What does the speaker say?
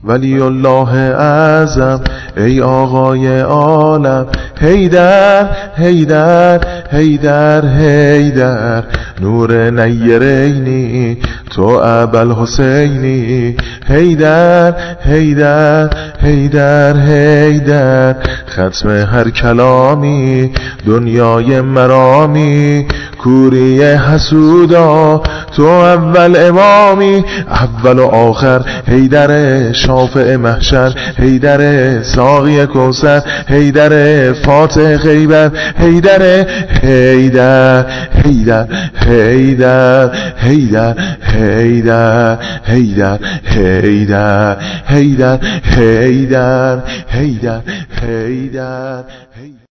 ولی الله اعظم ای آقای عالم، حیدر حیدر حیدر حیدر، نور نیرینی تو ابوالحسینی، حیدر حیدر حیدر حیدر، ختم هر کلامی دنیای مرامی، کوری حسودا تو اول امامی، اول و آخر حیدر شافع محشر، حیدر ساقی کوثر، حیدر فاتح خیبر، حیدر حیدر حیدر حیدر حیدر حیدر حیدر حیدر حیدر حیدر حیدر حیدر.